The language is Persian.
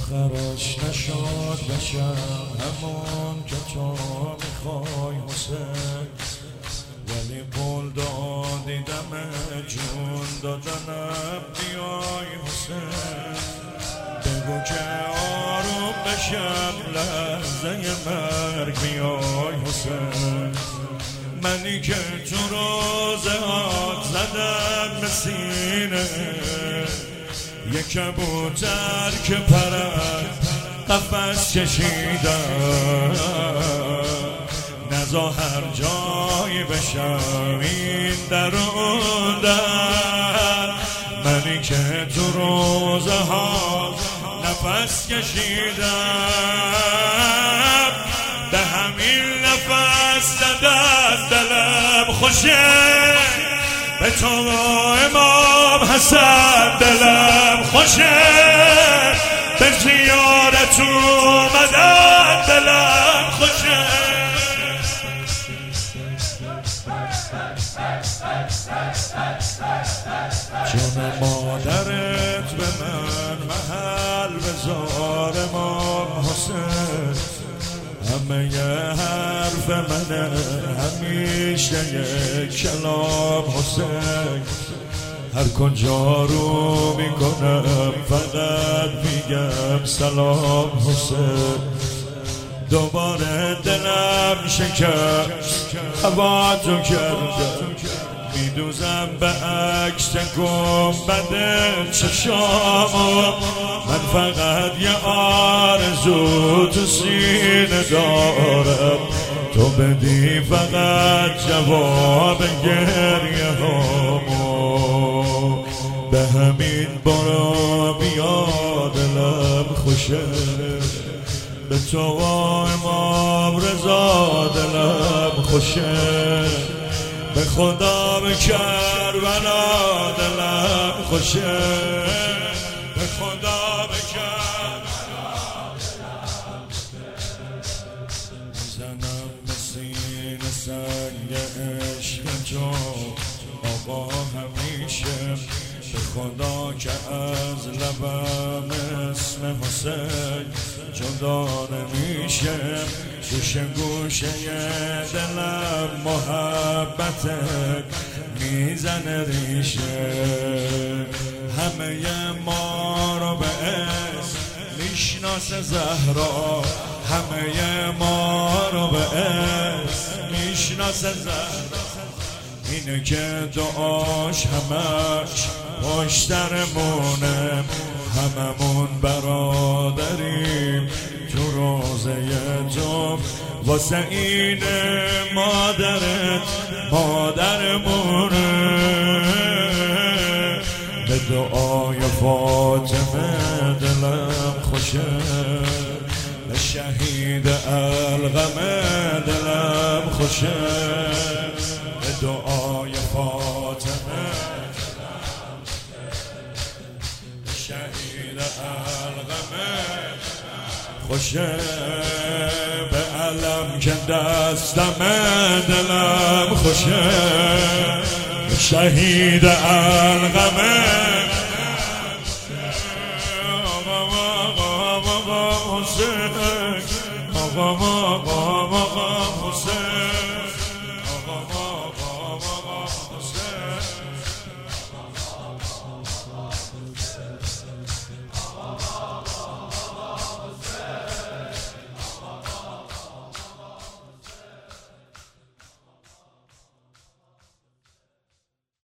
آخرش نشد بشم همون که تو میخوای حسین، ولی قول دادی دم جون دادنم بیای حسین. بگو که آروم بشم لحظه مرگ بیای حسین. منی که تو روزهات زدم به سینه، یک کبوتر که پرد قفس کشیدم، نزا هر جایی بشم این در اون در. منی که تو روزه ها نفس کشیدم، به همین نفس زدن دلم خوشه، به تو امام حسن دلم خوشه، به زیارت اومدن دلم خوشه. چون مادرت به من محل بزار امام حسین، همه ی حرف منه همیشه یک کلام حسین. هر کجا رو میکنم فقط میگم سلام حسین. دوباره دلم شکست هوا تو کردم، میدوزم به عکس گنبد چشامم. من فقط یه آرزو تو سینه دارم، تو بدی فقط جواب گریه هامو. به همین برو بیا دلم خوشه، به تو امام رضا دلم خوشه. به خدا به کربلا دلم خوشه، به خدا به کربلا دلم زنم به سینه سنگ عشق تو آقا همیشه. به خدا که از لبم اسم حسین جدا نمیشه، گوشه گوشه دلم محبتت میزنه ریشه. همه ما رو به اسم میشناسه زهرا، همه ما رو به اسم میشناسه زهرا. اینه که دعاش همش پشترمونه، هممون برادریم تو روزه تو. واسه این مادرت مادرمونه، به دعای فاطمه دلم خوشه، به شهید القمه دلم خوشه. به دعای فاطمه شهید القمه خوشه، به علم که دستم دلم خوشه، به شهید القمه آقا حسین، آقا حسین.